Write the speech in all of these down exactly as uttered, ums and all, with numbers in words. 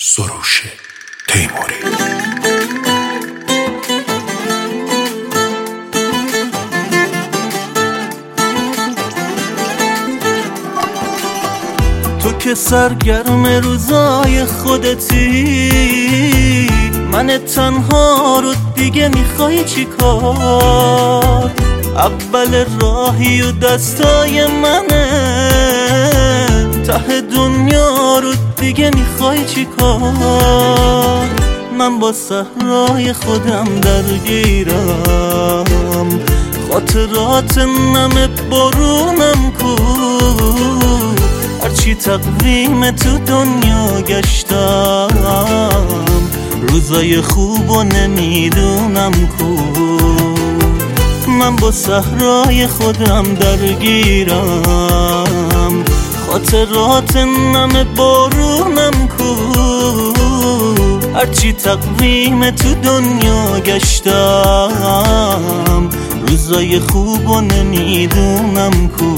سروش تیموری. تو که سرگرم روزای خودتی، من تنها رو دیگه میخوای چی کار؟ اول راهی و دستای منه، ته دنیا رو دیگه میخوای چی کار؟ من با صحرای خودم درگیرم، خاطرات نم بارونم کو، هرچی تقویم تو دنیا گشتم، روزای خوبو نمیدونم کو. من با صحرای خودم درگیرم، خاطرات نم بارونم کو، هرچی تقویم تو دنیا گشتم، روزای خوبو نمیدونم کو.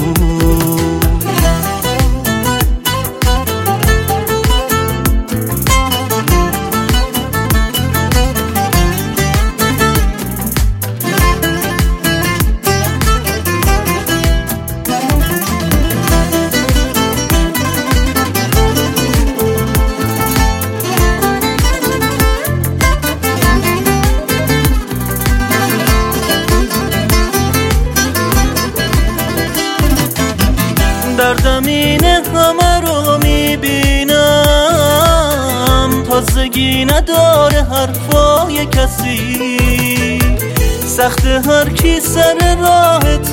در زمینه همه رو میبینم، تازگی نداره حرفای کسی، سخت هر کی سر راهت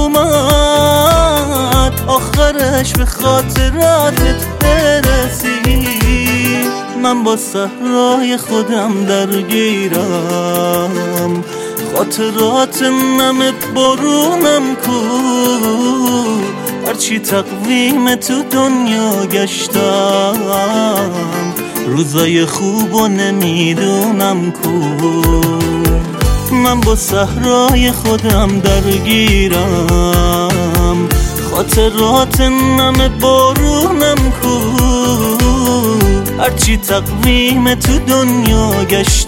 اومد، آخرش به خاطراتت برسی. من با صحرای خودم درگیرم، خاطرات نم بارونم کو، هرچی تقویم تو دنیا گشتم، روزای خوبو نمیدونم کو. من با صحرای خودم درگیرم، خاطرات نم بارونم کو، هرچی تقویم تو دنیا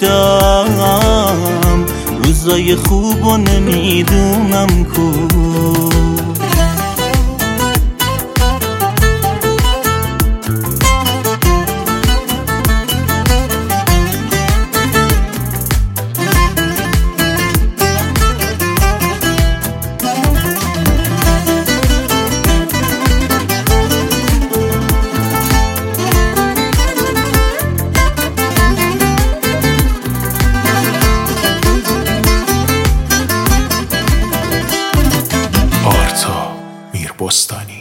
گشتم، روزای خوبو نمیدونم کو. میر بستانی.